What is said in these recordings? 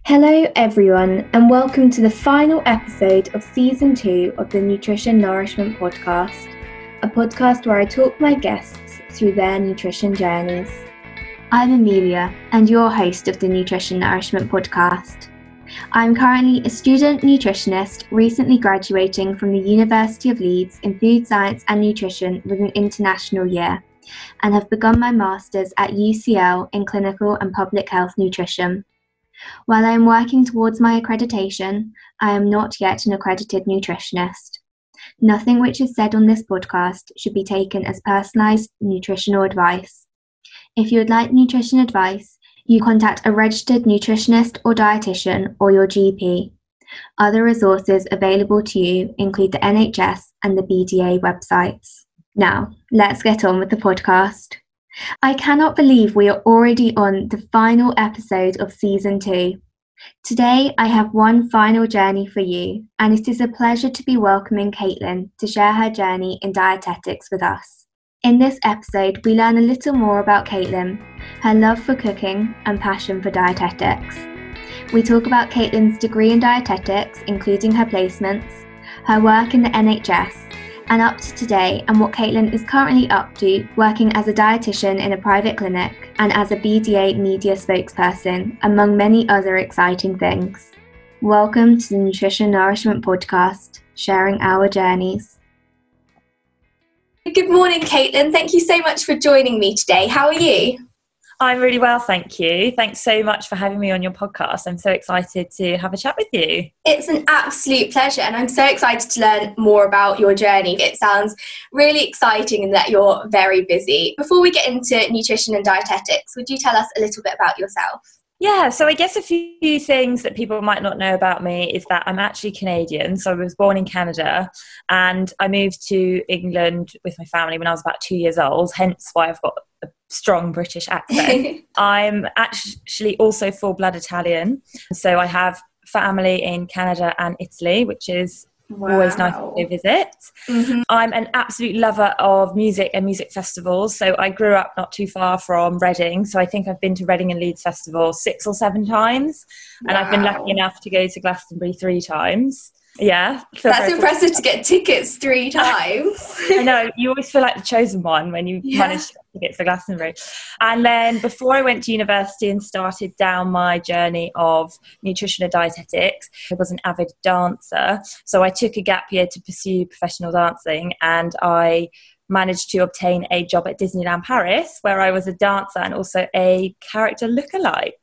Hello everyone and welcome to the final episode of Season 2 of the Nutrition Nourishment Podcast, a podcast where I talk my guests through their nutrition journeys. I'm Amelia and your host of the Nutrition Nourishment Podcast. I'm currently a student nutritionist recently graduating from the University of Leeds in Food Science and Nutrition with an international year and have begun my Masters at UCL in Clinical and Public Health Nutrition. While I am working towards my accreditation, I am not yet an accredited nutritionist. Nothing which is said on this podcast should be taken as personalised nutritional advice. If you would like nutrition advice, you contact a registered nutritionist or dietitian or your GP. Other resources available to you include the NHS and the BDA websites. Now, let's get on with the podcast. I cannot believe we are already on the final episode of Season 2. Today I have one final journey for you, and it is a pleasure to be welcoming Caitlin to share her journey in dietetics with us. In this episode, we learn a little more about Caitlin, her love for cooking and passion for dietetics. We talk about Caitlin's degree in dietetics, including her placements, her work in the NHS, and up to today, and what Caitlin is currently up to, working as a dietitian in a private clinic and as a BDA media spokesperson, among many other exciting things. Welcome to the Nutrition Nourishment Podcast, sharing our journeys. Good morning, Caitlin. Thank you so much for joining me today. How are you? I'm really well, thank you. Thanks so much for having me on your podcast. I'm so excited to have a chat with you. It's an absolute pleasure, and I'm so excited to learn more about your journey. It sounds really exciting and that you're very busy. Before we get into nutrition and dietetics, would you tell us a little bit about yourself? Yeah, so I guess a few things that people might not know about me is that I'm actually Canadian. So I was born in Canada and I moved to England with my family when I was about 2 years old, hence why I've got a strong British accent. I'm actually also full-blood Italian. So I have family in Canada and Italy, which is always nice to go visit. Mm-hmm. I'm an absolute lover of music and music festivals. So I grew up not too far from Reading. So I think I've been to Reading and Leeds Festival 6 or 7 times. And I've been lucky enough to go to Glastonbury 3 times. Yeah. That's impressive to get tickets 3 times. I know, you always feel like the chosen one when you manage to get tickets for Glastonbury. And then before I went to university and started down my journey of nutrition and dietetics, I was an avid dancer. So I took a gap year to pursue professional dancing, and I managed to obtain a job at Disneyland Paris, where I was a dancer and also a character lookalike.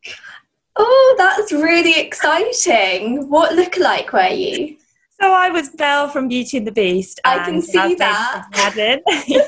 Oh, that's really exciting. What lookalike were you? So I was Belle from Beauty and the Beast. I can see that. Yeah.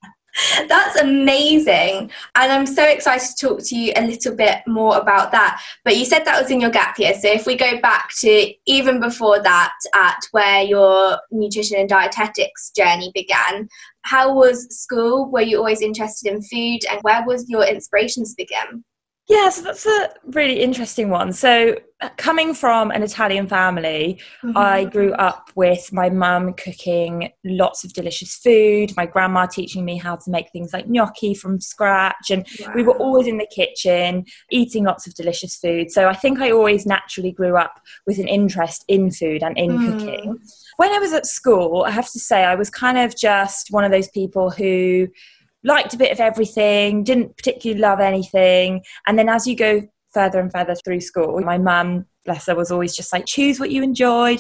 That's amazing. And I'm so excited to talk to you a little bit more about that. But you said that was in your gap year. So if we go back to even before that, at where your nutrition and dietetics journey began, how was school? Were you always interested in food? And where was your inspirations begin? Yeah, so that's a really interesting one. So coming from an Italian family, I grew up with my mum cooking lots of delicious food, my grandma teaching me how to make things like gnocchi from scratch, and we were always in the kitchen eating lots of delicious food. So I think I always naturally grew up with an interest in food and in cooking. When I was at school, I have to say I was kind of just one of those people who liked a bit of everything, didn't particularly love anything. And then as you go further and further through school, my mum, bless her, was always just like, choose what you enjoy.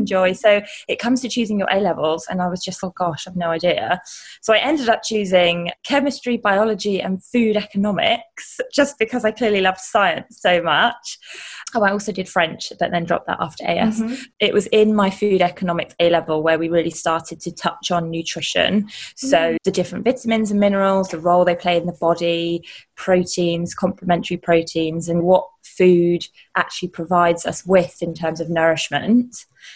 So it comes to choosing your A-levels, and I was just like, gosh, I've no idea. So I ended up choosing chemistry, biology and food economics, just because I clearly loved science so much. Oh, I also did French, but then dropped that after AS. It was in my food economics A-level where we really started to touch on nutrition. So the different vitamins and minerals, the role they play in the body, proteins, complementary proteins, and what food actually provides us with in terms of nourishment.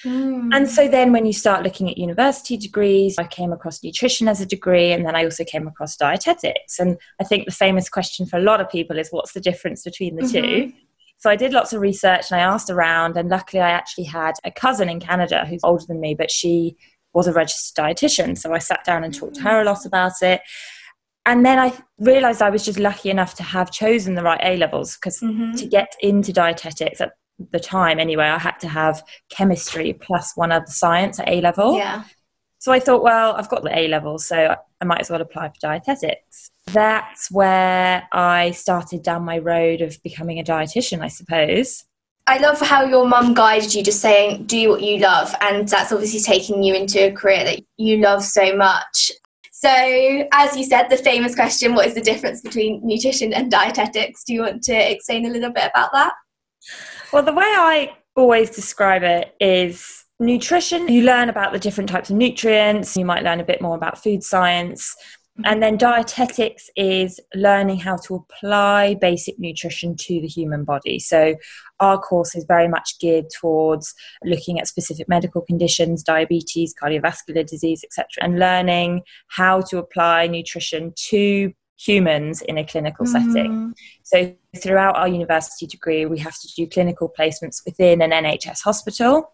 And so then when you start looking at university degrees, I came across nutrition as a degree, and then I also came across dietetics. And I think the famous question for a lot of people is, what's the difference between the two? So I did lots of research and I asked around, and luckily I actually had a cousin in Canada who's older than me, but she was a registered dietitian. So I sat down and talked to her a lot about it. And then I realised I was just lucky enough to have chosen the right A-levels, because to get into dietetics at the time anyway, I had to have chemistry plus one other science at A level. Yeah. So I thought, well, I've got the A level, so I might as well apply for dietetics. That's where I started down my road of becoming a dietitian, I suppose. I love how your mum guided you, just saying, do what you love. And that's obviously taking you into a career that you love so much. So, as you said, the famous question, what is the difference between nutrition and dietetics? Do you want to explain a little bit about that? Well, the way I always describe it is nutrition. You learn about the different types of nutrients. You might learn a bit more about food science. And then dietetics is learning how to apply basic nutrition to the human body. So our course is very much geared towards looking at specific medical conditions, diabetes, cardiovascular disease, etc., and learning how to apply nutrition to humans in a clinical setting. So throughout our university degree, we have to do clinical placements within an NHS hospital.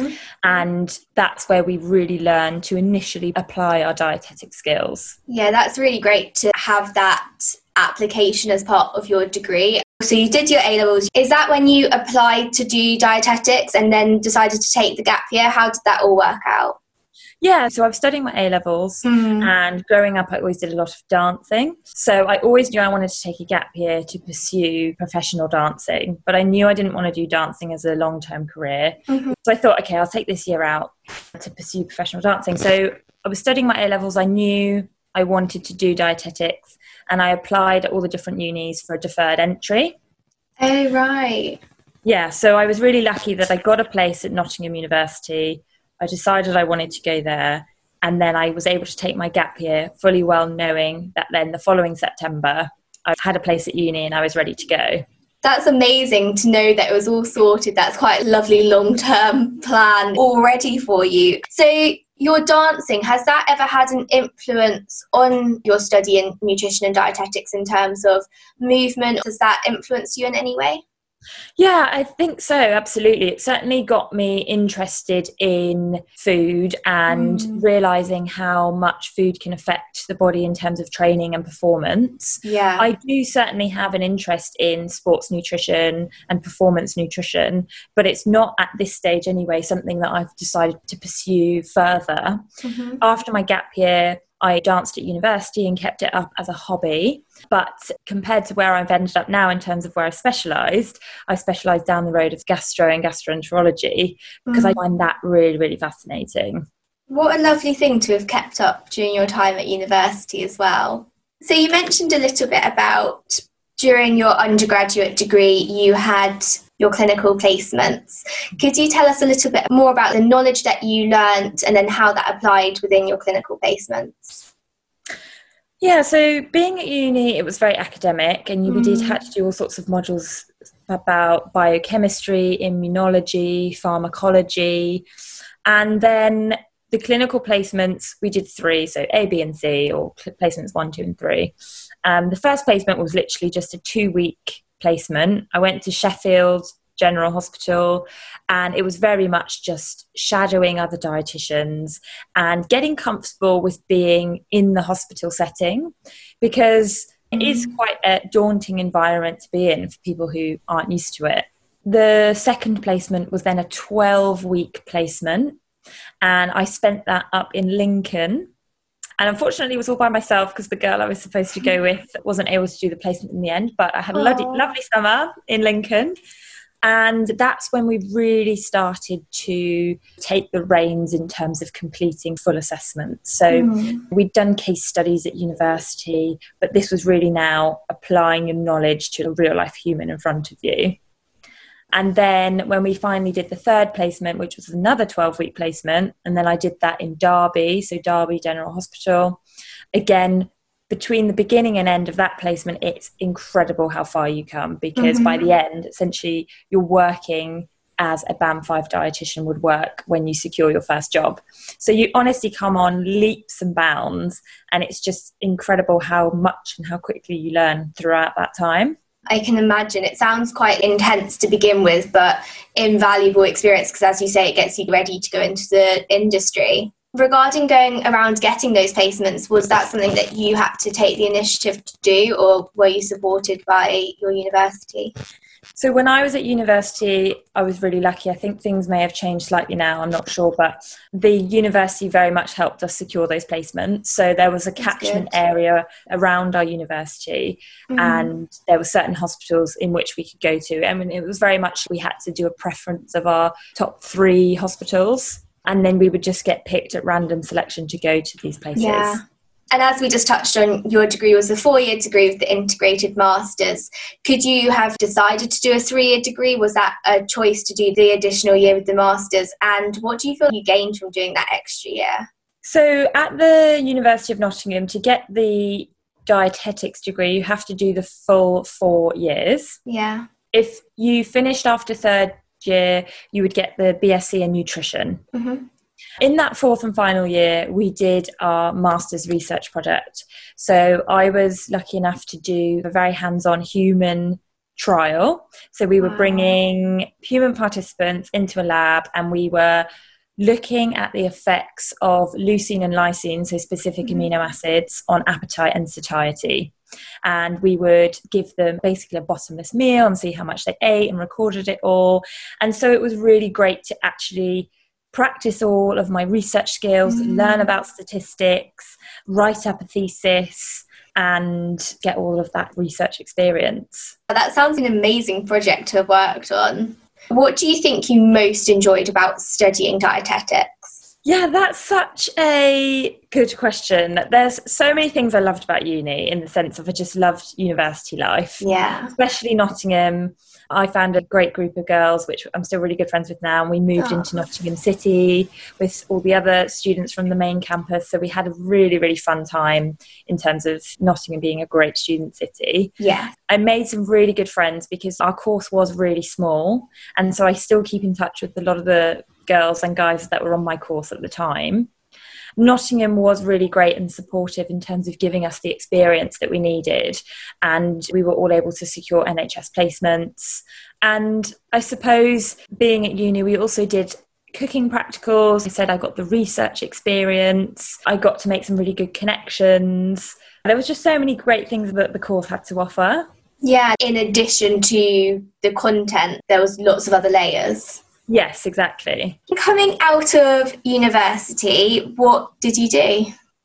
And that's where we really learn to initially apply our dietetic skills. Yeah, that's really great to have that application as part of your degree. So you did your A-levels. Is that when you applied to do dietetics and then decided to take the gap year? How did that all work out? Yeah, so I was studying my A-levels and growing up I always did a lot of dancing. So I always knew I wanted to take a gap year to pursue professional dancing, but I knew I didn't want to do dancing as a long-term career. So I thought, okay, I'll take this year out to pursue professional dancing. So I was studying my A-levels. I knew I wanted to do dietetics and I applied at all the different unis for a deferred entry. Oh, right. Yeah, so I was really lucky that I got a place at Nottingham University. I decided I wanted to go there, and then I was able to take my gap year fully well knowing that then the following September I had a place at uni and I was ready to go. That's amazing to know that it was all sorted. That's quite a lovely long-term plan already for you. So your dancing, has that ever had an influence on your study in nutrition and dietetics in terms of movement? Does that influence you in any way? Yeah, I think so. Absolutely. It certainly got me interested in food and realizing how much food can affect the body in terms of training and performance. Yeah. I do certainly have an interest in sports nutrition and performance nutrition, but it's not at this stage anyway something that I've decided to pursue further. After my gap year, I danced at university and kept it up as a hobby. But compared to where I've ended up now in terms of where I've specialised down the road of gastro and gastroenterology because I find that really, really fascinating. What a lovely thing to have kept up during your time at university as well. So you mentioned a little bit about during your undergraduate degree, you had your clinical placements. Could you tell us a little bit more about the knowledge that you learnt and then how that applied within your clinical placements? Yeah, so being at uni, it was very academic and we did have to do all sorts of modules about biochemistry, immunology, pharmacology, and then the clinical placements, we did 3, so A, B and C, or placements 1, 2 and 3. The first placement was literally just a 2-week placement. I went to Sheffield General Hospital and it was very much just shadowing other dietitians and getting comfortable with being in the hospital setting because it is quite a daunting environment to be in for people who aren't used to it. The second placement was then a 12-week placement and I spent that up in Lincoln. And unfortunately, it was all by myself because the girl I was supposed to go with wasn't able to do the placement in the end. But I had a lovely summer in Lincoln. And that's when we really started to take the reins in terms of completing full assessments. So we'd done case studies at university, but this was really now applying your knowledge to a real life human in front of you. And then when we finally did the third placement, which was another 12-week placement, and then I did that in Derby, so Derby General Hospital. Again, between the beginning and end of that placement, it's incredible how far you come because by the end, essentially, you're working as a Band 5 dietitian would work when you secure your first job. So you honestly come on leaps and bounds, and it's just incredible how much and how quickly you learn throughout that time. I can imagine. It sounds quite intense to begin with, but invaluable experience because, as you say, it gets you ready to go into the industry. regarding going around getting those placements, was that something that you had to take the initiative to do, or were you supported by your university? So when I was at university, I was really lucky. I think things may have changed slightly now, I'm not sure, but the university very much helped us secure those placements. So there was a catchment area around our university, and there were certain hospitals in which we could go to. I mean, it was very much, we had to do a preference of our top 3 hospitals, and then we would just get picked at random selection to go to these places. Yeah. And as we just touched on, your degree was a 4-year degree with the integrated masters. Could you have decided to do a 3-year degree? Was that a choice to do the additional year with the masters? And what do you feel you gained from doing that extra year? So at the University of Nottingham, to get the dietetics degree, you have to do the full 4 years. Yeah. If you finished after 3rd year, you would get the BSc in nutrition. Mm-hmm. In that 4th and final year, we did our master's research project. So I was lucky enough to do a very hands-on human trial. So we were bringing human participants into a lab, and we were looking at the effects of leucine and lysine, so specific amino acids, on appetite and satiety. And we would give them basically a bottomless meal and see how much they ate, and recorded it all. And so it was really great to actually practice all of my research skills, learn about statistics, write up a thesis, and get all of that research experience. That sounds an amazing project to have worked on. What do you think you most enjoyed about studying dietetics? Yeah, that's such a good question. There's so many things I loved about uni, in the sense of I just loved university life. Yeah. Especially Nottingham. I found a great group of girls, which I'm still really good friends with now, and we moved into Nottingham City with all the other students from the main campus. So we had a really, really fun time in terms of Nottingham being a great student city. Yeah. I made some really good friends because our course was really small, and so I still keep in touch with a lot of the girls and guys that were on my course at the time. Nottingham was really great and supportive in terms of giving us the experience that we needed, and we were all able to secure NHS placements. And I suppose being at uni, we also did cooking practicals. I said I got the research experience. I got to make some really good connections. There was just so many great things that the course had to offer. Yeah, in addition to the content, there was lots of other layers. Yes, exactly. Coming out of university, what did you do?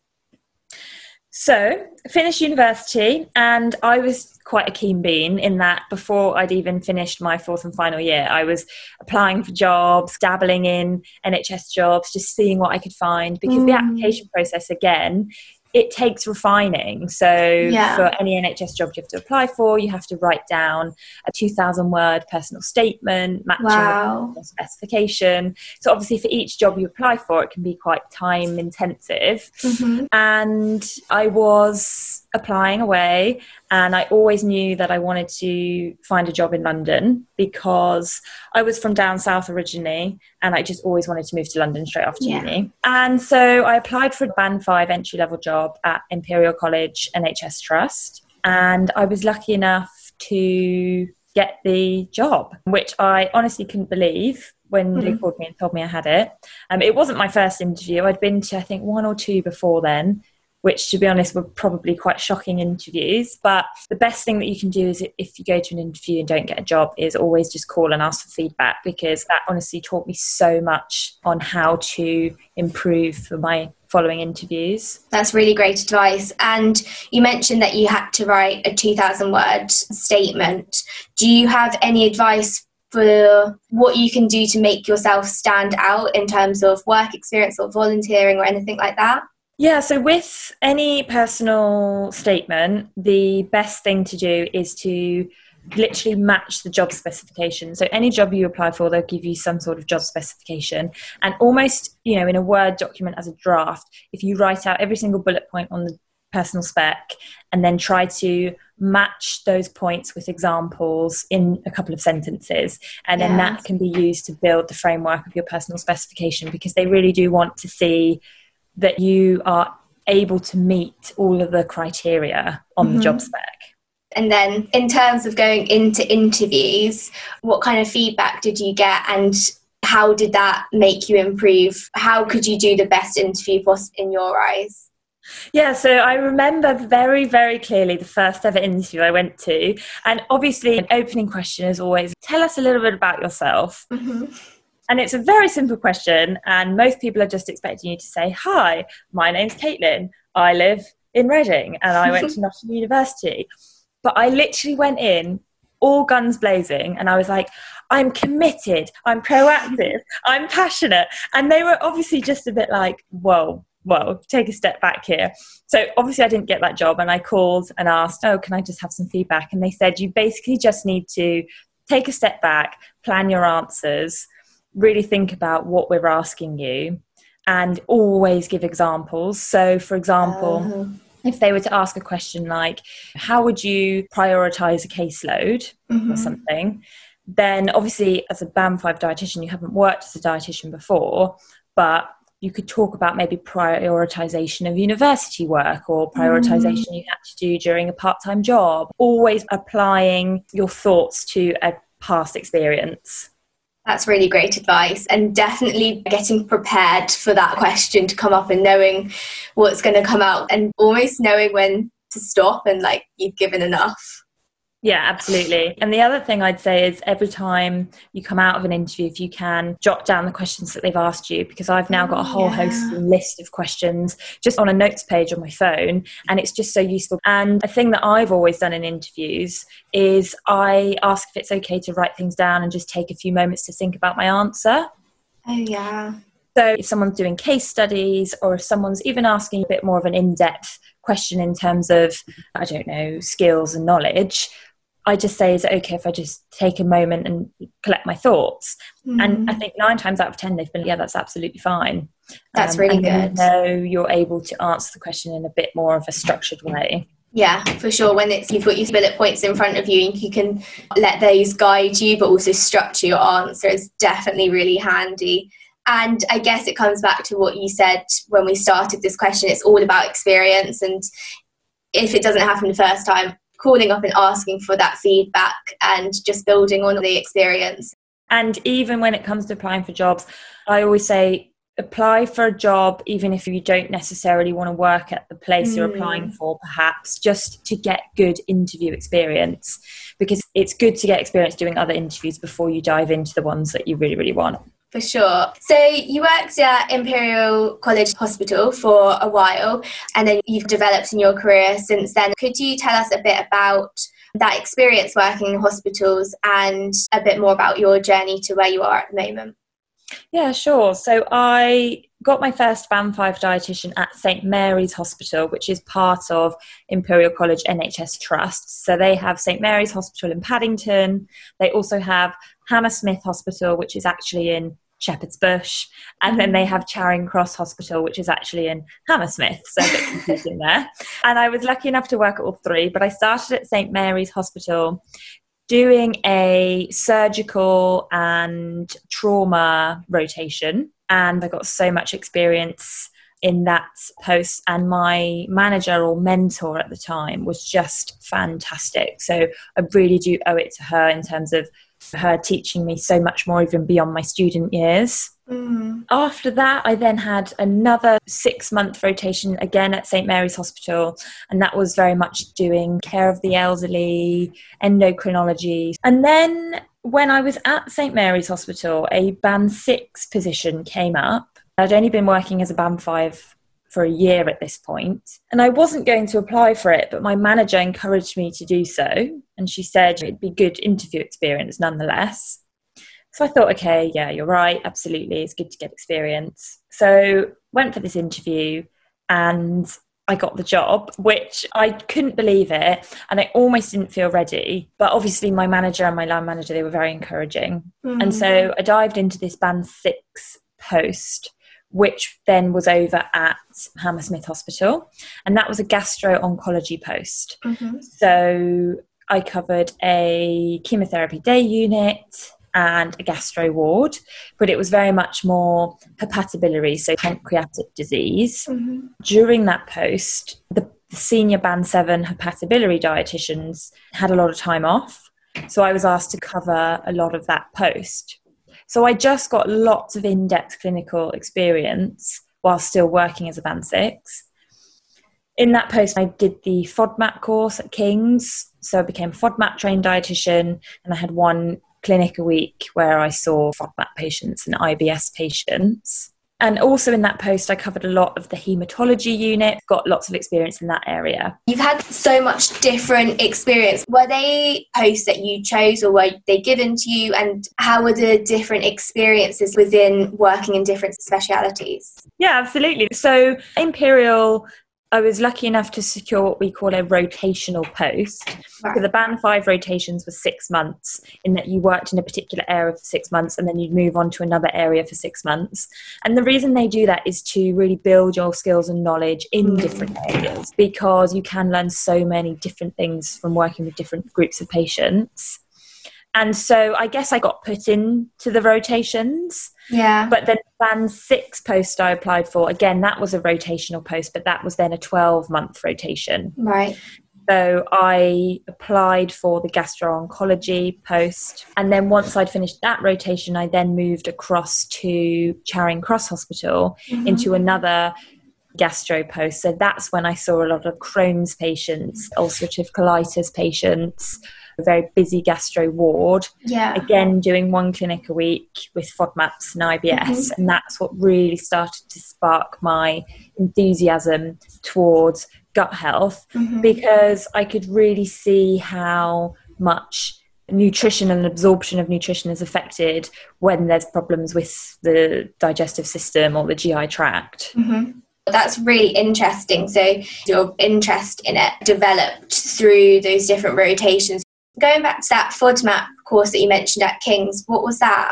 So, finished university, and I was quite a keen bean in that before I'd even finished my 4th and final year, I was applying for jobs, dabbling in NHS jobs, just seeing what I could find, because the application process, again, it takes refining. So for any NHS job you have to apply for, you have to write down a 2,000-word personal statement matching the specification. So obviously for each job you apply for, it can be quite time intensive. And I was applying away, and I always knew that I wanted to find a job in London, because I was from down south originally, and I just always wanted to move to London straight after uni. And so I applied for a Band 5 entry-level job at Imperial College NHS Trust, and I was lucky enough to get the job, which I honestly couldn't believe when they called me and told me I had it. It wasn't my first interview. I'd been to, I think, 1 or 2 before then, which, to be honest, were probably quite shocking interviews. But the best thing that you can do is, if you go to an interview and don't get a job, is always just call and ask for feedback, because that honestly taught me so much on how to improve for my following interviews. That's really great advice. And you mentioned that you had to write a 2,000-word statement. Do you have any advice for what you can do to make yourself stand out in terms of work experience or volunteering or anything like that? Yeah, so with any personal statement, the best thing to do is to literally match the job specification. So any job you apply for, they'll give you some sort of job specification. And almost, in a Word document as a draft, if you write out every single bullet point on the personal spec and then try to match those points with examples in a couple of sentences, and then that can be used to build the framework of your personal specification, because they really do want to see that you are able to meet all of the criteria on the job spec. And then in terms of going into interviews, what kind of feedback did you get, and how did that make you improve? How could you do the best interview in your eyes? Yeah, so I remember very, very clearly the first ever interview I went to. And obviously, an opening question is always, tell us a little bit about yourself. Mm-hmm. And it's a very simple question. And most people are just expecting you to say, hi, my name's Caitlin. I live in Reading and I went to Nottingham University. But I literally went in all guns blazing and I was like, I'm committed, I'm proactive, I'm passionate. And they were obviously just a bit like, whoa, take a step back here. So obviously I didn't get that job and I called and asked, can I just have some feedback? And they said, you basically just need to take a step back, plan your answers, really think about what we're asking you and always give examples. So for example, if they were to ask a question like, how would you prioritize a caseload or something, then obviously as a Band 5 dietitian, you haven't worked as a dietitian before, but you could talk about maybe prioritization of university work or prioritization you had to do during a part-time job, always applying your thoughts to a past experience. That's really great advice, and definitely getting prepared for that question to come up and knowing what's going to come out and almost knowing when to stop and like you've given enough. Yeah, absolutely. And the other thing I'd say is every time you come out of an interview, if you can jot down the questions that they've asked you, because I've now got a whole host and list of questions just on a notes page on my phone, and it's just so useful. And a thing that I've always done in interviews is I ask if it's okay to write things down and just take a few moments to think about my answer. Oh, yeah. So if someone's doing case studies or if someone's even asking a bit more of an in-depth question in terms of, I don't know, skills and knowledge, I just say, is it okay if I just take a moment and collect my thoughts? And I think 9 times out of 10, they've been, yeah, that's absolutely fine. That's really good. You know, you're able to answer the question in a bit more of a structured way. Yeah, for sure. When you've got your bullet points in front of you, you can let those guide you, but also structure your answer is definitely really handy. And I guess it comes back to what you said when we started this question. It's all about experience. And if it doesn't happen the first time, calling up and asking for that feedback and just building on the experience. And even when it comes to applying for jobs, I always say apply for a job even if you don't necessarily want to work at the place you're applying for, perhaps just to get good interview experience, because it's good to get experience doing other interviews before you dive into the ones that you really, really want. For sure. So you worked at Imperial College Hospital for a while and then you've developed in your career since then. Could you tell us a bit about that experience working in hospitals and a bit more about your journey to where you are at the moment? Yeah, sure. So I got my first Band 5 dietitian at St Mary's Hospital, which is part of Imperial College NHS Trust. So they have St Mary's Hospital in Paddington. They also have Hammersmith Hospital, which is actually in Shepherd's Bush. And then they have Charing Cross Hospital, which is actually in Hammersmith. So a bit confusing there. And I was lucky enough to work at all three, but I started at St Mary's Hospital doing a surgical and trauma rotation. And I got so much experience in that post. And my manager or mentor at the time was just fantastic. So I really do owe it to her in terms of her teaching me so much more even beyond my student years. After that, I then had another 6-month rotation again at St Mary's Hospital, and that was very much doing care of the elderly, endocrinology. And then when I was at St Mary's Hospital, a Band 6 position came up. I'd only been working as a Band 5 for a year at this point, and I wasn't going to apply for it, but my manager encouraged me to do so, and she said it'd be good interview experience nonetheless. So I thought, okay, yeah, you're right, absolutely, it's good to get experience. So went for this interview and I got the job, which I couldn't believe it, and I almost didn't feel ready. But obviously my manager and my line manager, they were very encouraging. And so I dived into this Band 6 post, which then was over at Hammersmith Hospital, and that was a gastro-oncology post. So I covered a chemotherapy day unit and a gastro ward, but it was very much more hepatobiliary, so pancreatic disease. During that post, the senior Band 7 hepatobiliary dietitians had a lot of time off, so I was asked to cover a lot of that post. So I just got lots of in-depth clinical experience while still working as a Band 6. In that post, I did the FODMAP course at King's. So I became a FODMAP trained dietitian, and I had one clinic a week where I saw FODMAP patients and IBS patients. And also in that post, I covered a lot of the haematology unit, got lots of experience in that area. You've had so much different experience. Were they posts that you chose, or were they given to you? And how were the different experiences within working in different specialities? Yeah, absolutely. So Imperial, I was lucky enough to secure what we call a rotational post. Right. So the Band 5 rotations were 6 months, in that you worked in a particular area for 6 months and then you'd move on to another area for 6 months. And the reason they do that is to really build your skills and knowledge in different areas, because you can learn so many different things from working with different groups of patients. And so I guess I got put into the rotations. Yeah. But then Band 6 post I applied for, again, that was a rotational post, but that was then a 12-month rotation. Right. So I applied for the gastro-oncology post. And then once I'd finished that rotation, I then moved across to Charing Cross Hospital into another gastro post. So that's when I saw a lot of Crohn's patients, ulcerative colitis patients, a very busy gastro ward. Yeah. Again, doing one clinic a week with FODMAPs and IBS. And that's what really started to spark my enthusiasm towards gut health, because I could really see how much nutrition and absorption of nutrition is affected when there's problems with the digestive system or the GI tract. That's really interesting. So your interest in it developed through those different rotations. Going back to that FODMAP course that you mentioned at King's, what was that?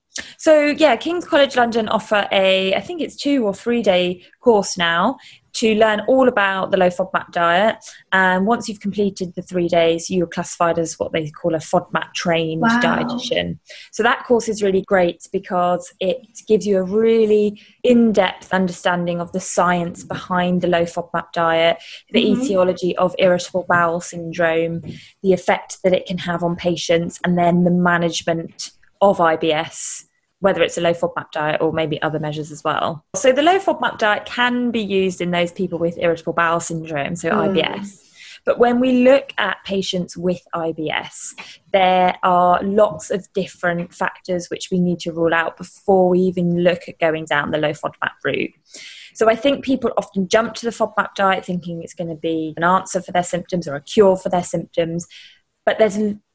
So yeah, King's College London offer I think it's 2 or 3 day course now to learn all about the low FODMAP diet. And once you've completed the 3 days, you're classified as what they call a FODMAP trained dietitian. So that course is really great because it gives you a really in-depth understanding of the science behind the low FODMAP diet, the etiology of irritable bowel syndrome, the effect that it can have on patients, and then the management of IBS, whether it's a low FODMAP diet or maybe other measures as well. So the low FODMAP diet can be used in those people with irritable bowel syndrome, so IBS. But when we look at patients with IBS, there are lots of different factors which we need to rule out before we even look at going down the low FODMAP route. So I think people often jump to the FODMAP diet thinking it's going to be an answer for their symptoms or a cure for their symptoms. But there's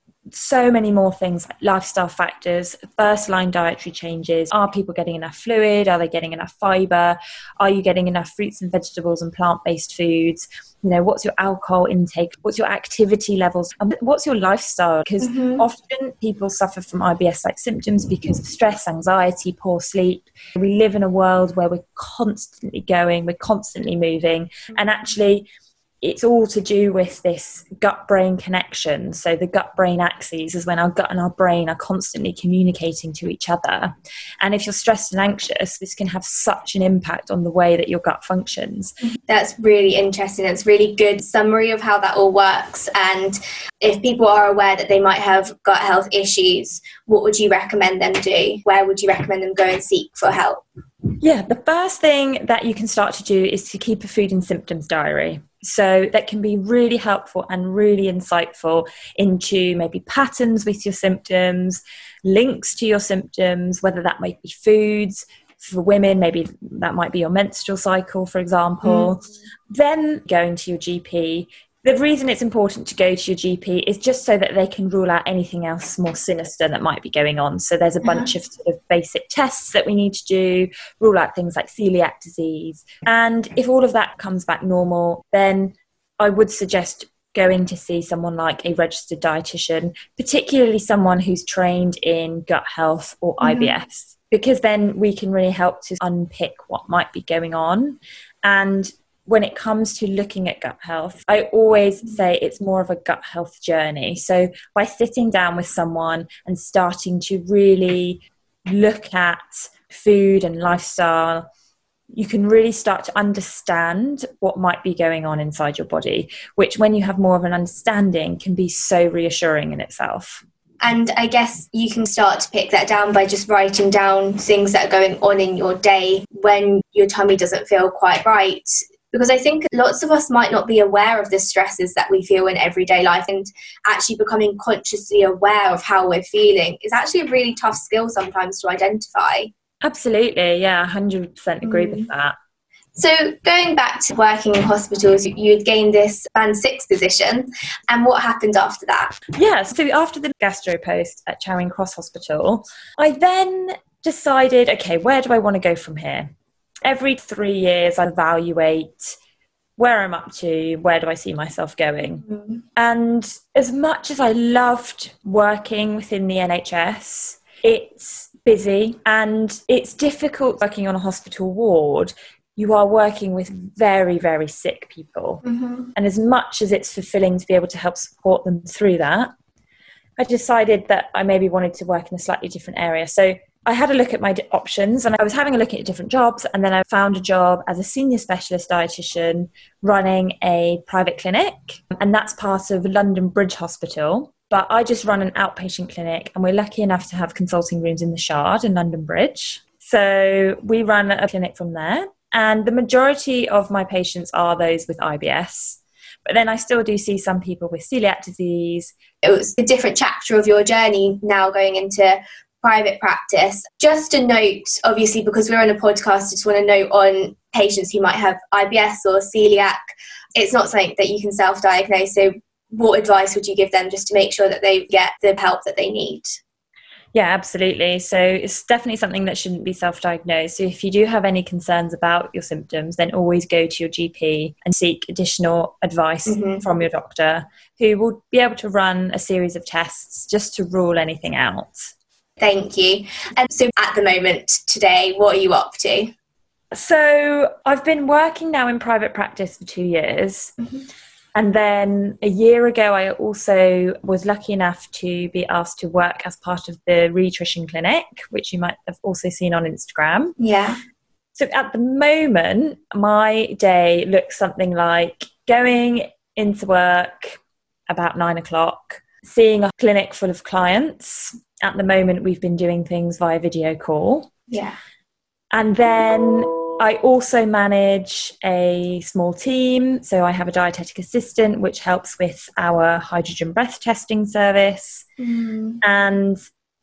so many more things, like lifestyle factors, first line dietary changes. Are people getting enough fluid? Are they getting enough fiber? Are you getting enough fruits and vegetables and plant-based foods? You know, what's your alcohol intake? What's your activity levels? And what's your lifestyle? Because often people suffer from IBS-like symptoms because of stress, anxiety, poor sleep. We live in a world where we're constantly going, we're constantly moving, and actually it's all to do with this gut-brain connection. So the gut-brain axis is when our gut and our brain are constantly communicating to each other. And if you're stressed and anxious, this can have such an impact on the way that your gut functions. That's really interesting. It's really good summary of how that all works. And if people are aware that they might have gut health issues, what would you recommend them do? Where would you recommend them go and seek for help? Yeah, the first thing that you can start to do is to keep a food and symptoms diary. So that can be really helpful and really insightful into maybe patterns with your symptoms, links to your symptoms, whether that might be foods. For women, maybe that might be your menstrual cycle, for example. Then going to your GP. The reason it's important to go to your GP is just so that they can rule out anything else more sinister that might be going on. So there's a bunch of sort of basic tests that we need to do, rule out things like celiac disease. And if all of that comes back normal, then I would suggest going to see someone like a registered dietitian, particularly someone who's trained in gut health or IBS, because then we can really help to unpick what might be going on. And when it comes to looking at gut health, I always say it's more of a gut health journey. So by sitting down with someone and starting to really look at food and lifestyle, you can really start to understand what might be going on inside your body, which when you have more of an understanding can be so reassuring in itself. And I guess you can start to pick that down by just writing down things that are going on in your day when your tummy doesn't feel quite right. Because I think lots of us might not be aware of the stresses that we feel in everyday life, and actually becoming consciously aware of how we're feeling is actually a really tough skill sometimes to identify. Absolutely, yeah, 100% agree with that. So going back to working in hospitals, you'd gained this band 6 position, and what happened after that? Yeah, so after the gastro post at Charing Cross Hospital, I then decided, okay, where do I want to go from here? Every 3 years I evaluate where I'm up to, where do I see myself going? Mm-hmm. And as much as I loved working within the NHS, it's busy and it's difficult working on a hospital ward. You are working with very, very sick people. Mm-hmm. And as much as it's fulfilling to be able to help support them through that, I decided that I maybe wanted to work in a slightly different area. So I had a look at my options, and I was having a look at different jobs, and then I found a job as a senior specialist dietitian running a private clinic, and that's part of London Bridge Hospital. But I just run an outpatient clinic, and we're lucky enough to have consulting rooms in the Shard in London Bridge. So we run a clinic from there. And the majority of my patients are those with IBS. But then I still do see some people with celiac disease. It was a different chapter of your journey now going into private practice. Just a note, obviously, because we're on a podcast, I just want to note on patients who might have IBS or celiac. It's not something that you can self-diagnose. So what advice would you give them just to make sure that they get the help that they need? Yeah, absolutely. So it's definitely something that shouldn't be self-diagnosed. So if you do have any concerns about your symptoms, then always go to your GP and seek additional advice from your doctor, who will be able to run a series of tests just to rule anything out. Thank you. And so at the moment today, what are you up to? So I've been working now in private practice for 2 years. Mm-hmm. And then a year ago, I also was lucky enough to be asked to work as part of the Rhitrition Clinic, which you might have also seen on Instagram. Yeah. So at the moment, my day looks something like going into work about 9 o'clock, seeing a clinic full of clients. At the moment, we've been doing things via video call. Yeah. And then I also manage a small team. So I have a dietetic assistant, which helps with our hydrogen breath testing service and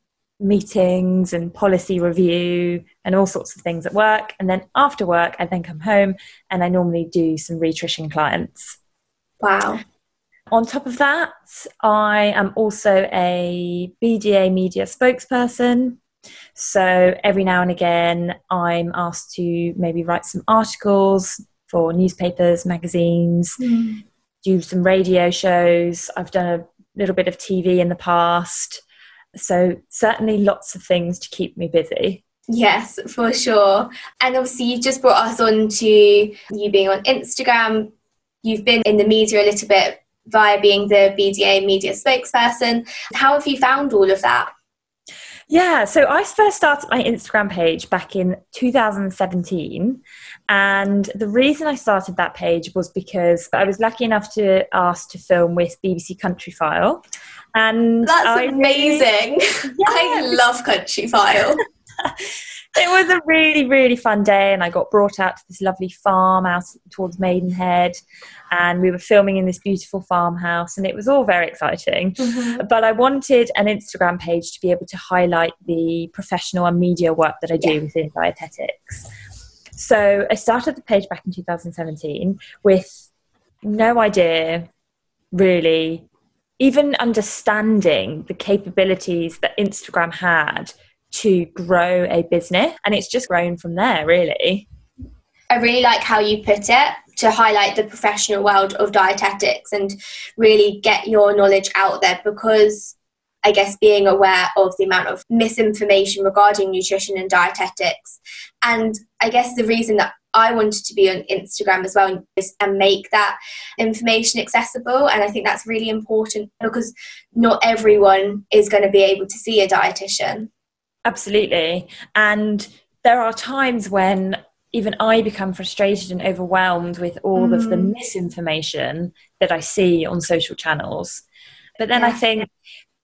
meetings and policy review and all sorts of things at work. And then after work, I then come home and I normally do some Rhitrition clients. Wow. On top of that, I am also a BDA media spokesperson. So every now and again, I'm asked to maybe write some articles for newspapers, magazines, do some radio shows. I've done a little bit of TV in the past. So certainly lots of things to keep me busy. Yes, for sure. And obviously you just brought us on to you being on Instagram. You've been in the media a little bit via being the BDA media spokesperson. How have you found all of that? Yeah, so I first started my Instagram page back in 2017, and the reason I started that page was because I was lucky enough to ask to film with BBC Countryfile. And that's amazing. Yeah. I love Countryfile. It was a really, really fun day, and I got brought out to this lovely farm out towards Maidenhead, and we were filming in this beautiful farmhouse, and it was all very exciting. But I wanted an Instagram page to be able to highlight the professional and media work that I do within dietetics. So I started the page back in 2017 with no idea, really, even understanding the capabilities that Instagram had to grow a business, and it's just grown from there, really. I really like how you put it, to highlight the professional world of dietetics and really get your knowledge out there, because I guess being aware of the amount of misinformation regarding nutrition and dietetics, and I guess the reason that I wanted to be on Instagram as well is and make that information accessible. And I think that's really important, because not everyone is going to be able to see a dietitian. Absolutely. And there are times when even I become frustrated and overwhelmed with all of the misinformation that I see on social channels. But then I think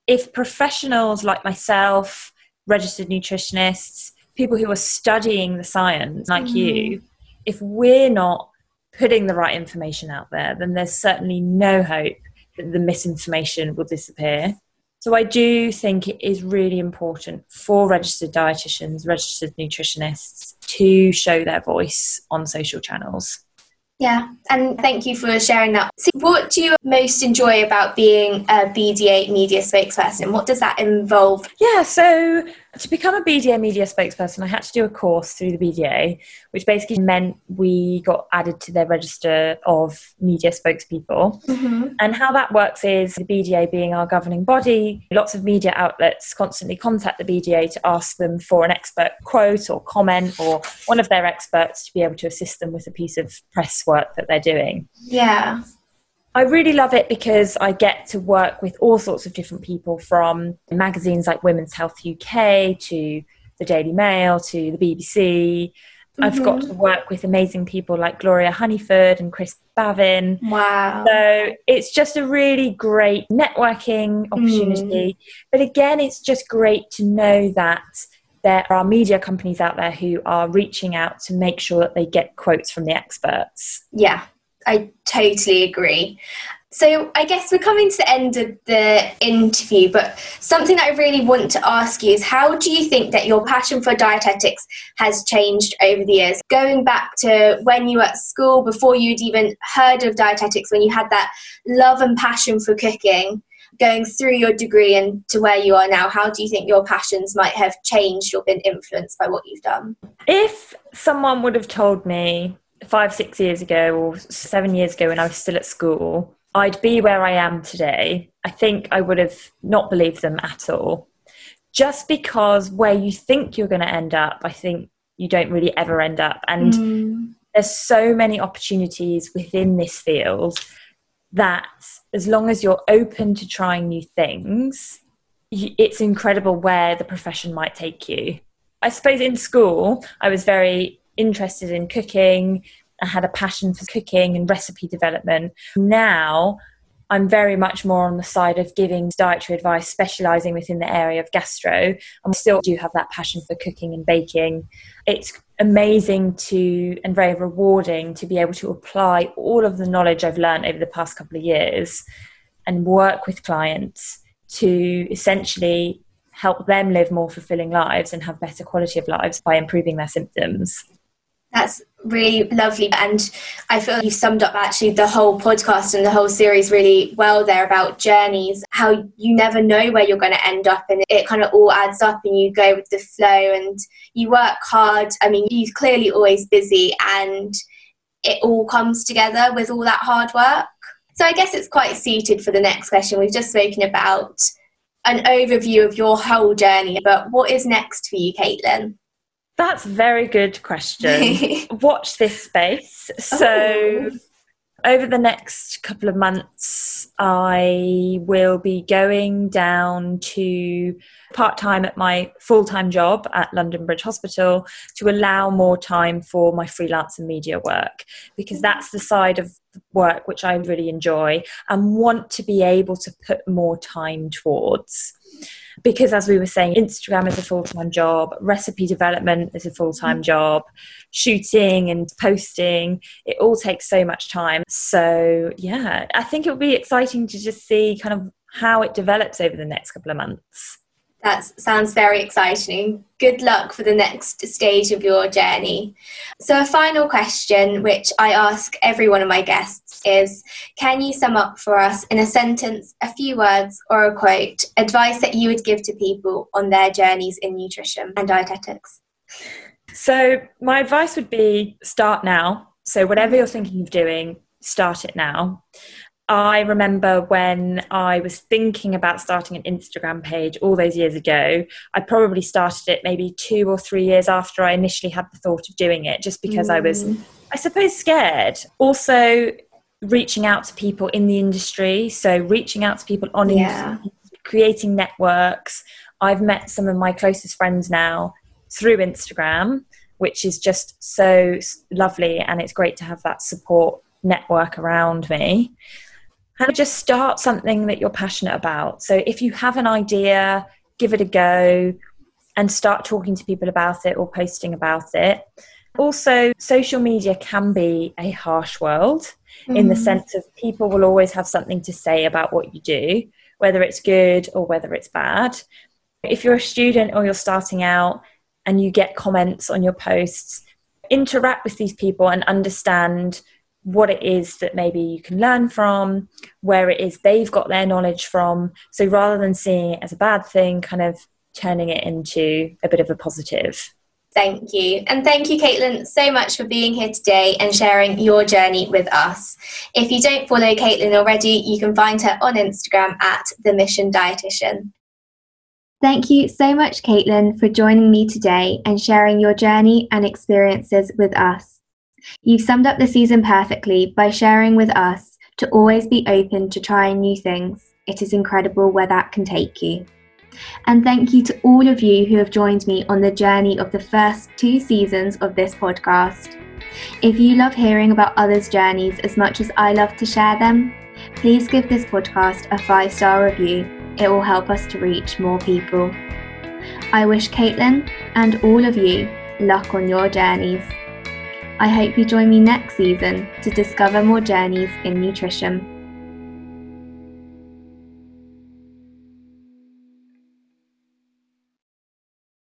if professionals like myself, registered nutritionists, people who are studying the science like you, if we're not putting the right information out there, then there's certainly no hope that the misinformation will disappear. So I do think it is really important for registered dietitians, registered nutritionists to show their voice on social channels. Yeah, and thank you for sharing that. So what do you most enjoy about being a BDA media spokesperson? What does that involve? Yeah, so to become a BDA media spokesperson, I had to do a course through the BDA, which basically meant we got added to their register of media spokespeople. And how that works is the BDA being our governing body, lots of media outlets constantly contact the BDA to ask them for an expert quote or comment or one of their experts to be able to assist them with a piece of press work that they're doing. Yeah. I really love it because I get to work with all sorts of different people, from magazines like Women's Health UK to the Daily Mail to the BBC. I've got to work with amazing people like Gloria Honeyford and Chris Bavin. Wow. So it's just a really great networking opportunity. But again, it's just great to know that there are media companies out there who are reaching out to make sure that they get quotes from the experts. Yeah, I totally agree. So I guess we're coming to the end of the interview, but something that I really want to ask you is, how do you think that your passion for dietetics has changed over the years? Going back to when you were at school, before you'd even heard of dietetics, when you had that love and passion for cooking, going through your degree and to where you are now, how do you think your passions might have changed or been influenced by what you've done? If someone would have told me 5-6 years ago or 7 years ago when I was still at school I'd be where I am today, I think I would have not believed them at all. Just because where you think you're going to end up, I think you don't really ever end up. And there's so many opportunities within this field that as long as you're open to trying new things, it's incredible where the profession might take you. I suppose in school, I was very interested in cooking. I had a passion for cooking and recipe development. Now, I'm very much more on the side of giving dietary advice, specialising within the area of gastro. I still do have that passion for cooking and baking. It's amazing and very rewarding to be able to apply all of the knowledge I've learned over the past couple of years and work with clients to essentially help them live more fulfilling lives and have better quality of lives by improving their symptoms. That's really lovely, and I feel you summed up actually the whole podcast and the whole series really well there about journeys, how you never know where you're going to end up, and it kind of all adds up and you go with the flow and you work hard. I mean, you're clearly always busy and it all comes together with all that hard work. So I guess it's quite suited for the next question. We've just spoken about an overview of your whole journey, but what is next for you, Caitlin? That's a very good question. Watch this space. So over the next couple of months, I will be going down to part-time at my full-time job at London Bridge Hospital to allow more time for my freelance and media work, because that's the side of work which I really enjoy and want to be able to put more time towards. Because as we were saying, Instagram is a full-time job, recipe development is a full-time job, shooting and posting, it all takes so much time. So yeah, I think it will be exciting to just see kind of how it develops over the next couple of months. That sounds very exciting. Good luck for the next stage of your journey. So a final question, which I ask every one of my guests, is, can you sum up for us in a sentence, a few words or a quote, advice that you would give to people on their journeys in nutrition and dietetics? So my advice would be start now. So whatever you're thinking of doing, start it now. I remember when I was thinking about starting an Instagram page all those years ago, I probably started it maybe 2 or 3 years after I initially had the thought of doing it, just because I was, I suppose, scared. Also, reaching out to people in the industry. So reaching out to people on Instagram, creating networks. I've met some of my closest friends now through Instagram, which is just so lovely. And it's great to have that support network around me. And just start something that you're passionate about. So if you have an idea, give it a go and start talking to people about it or posting about it. Also, social media can be a harsh world in the sense of people will always have something to say about what you do, whether it's good or whether it's bad. If you're a student or you're starting out and you get comments on your posts, interact with these people and understand what it is that maybe you can learn from, where it is they've got their knowledge from. So rather than seeing it as a bad thing, kind of turning it into a bit of a positive. Thank you. And thank you, Caitlin, so much for being here today and sharing your journey with us. If you don't follow Caitlin already, you can find her on Instagram at The Mission Dietitian. Thank you so much, Caitlin, for joining me today and sharing your journey and experiences with us. You've summed up the season perfectly by sharing with us to always be open to trying new things. It is incredible where that can take you. And thank you to all of you who have joined me on the journey of the first 2 seasons of this podcast. If you love hearing about others' journeys as much as I love to share them, please give this podcast a 5-star review. It will help us to reach more people. I wish Caitlin and all of you luck on your journeys. I hope you join me next season to discover more journeys in nutrition.